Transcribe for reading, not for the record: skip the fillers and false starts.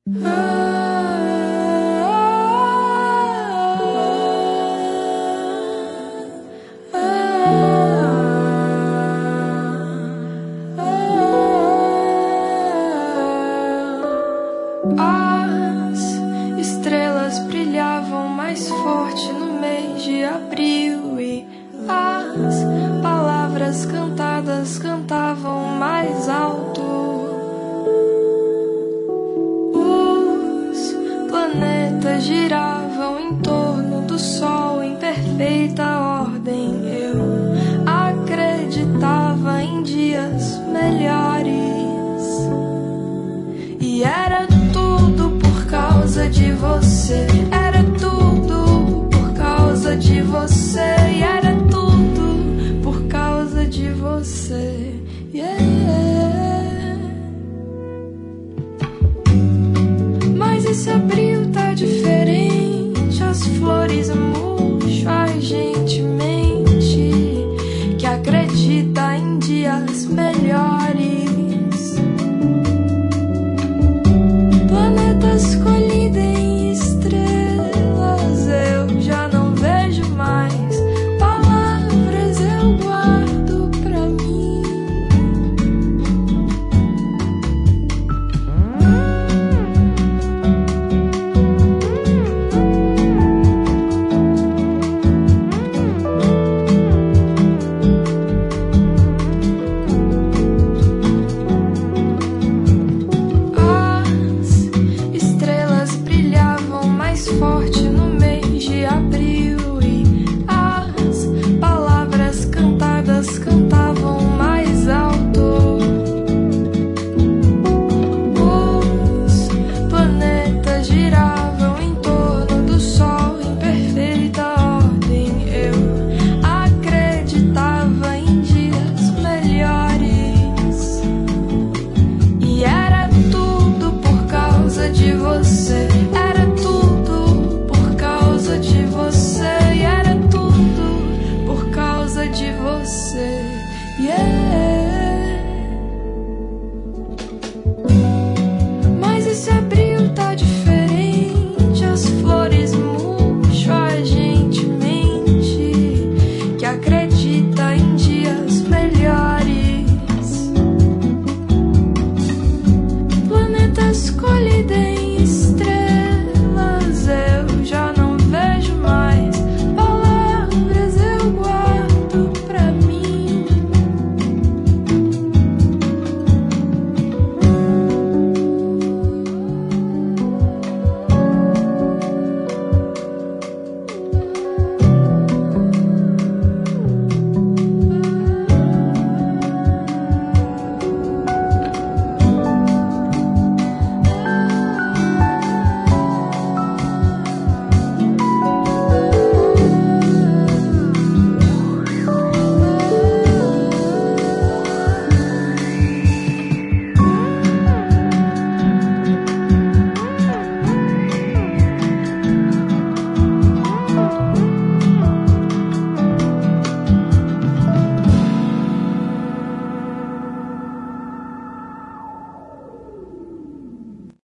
As estrelas brilhavam mais forte no mês de abril e as palavras cantadas cantavam mais alto. Os planetas giravam em torno do Sol em perfeita ordem. Eu acreditava em dias melhores e era tudo por causa de você. Era tudo por causa de você. E era tudo por causa de você. Mas esse abril tá diferente. As flores murcham, a gente mente que acredita em dias melhores. Planetas colidem estrelas, eu já não vejo mais. Palavras eu guardo pra mim. Forte no mês de abril e as palavras cantadas cantavam mais alto. Os planetas giravam em torno do Sol em perfeita ordem. Eu acreditava em dias melhores e era tudo por causa de você. Era de você, e era tudo por causa de você. Mas esse abril tá diferente. As flores murcham, a gente mente que acredita em dias melhores. Planetas colidem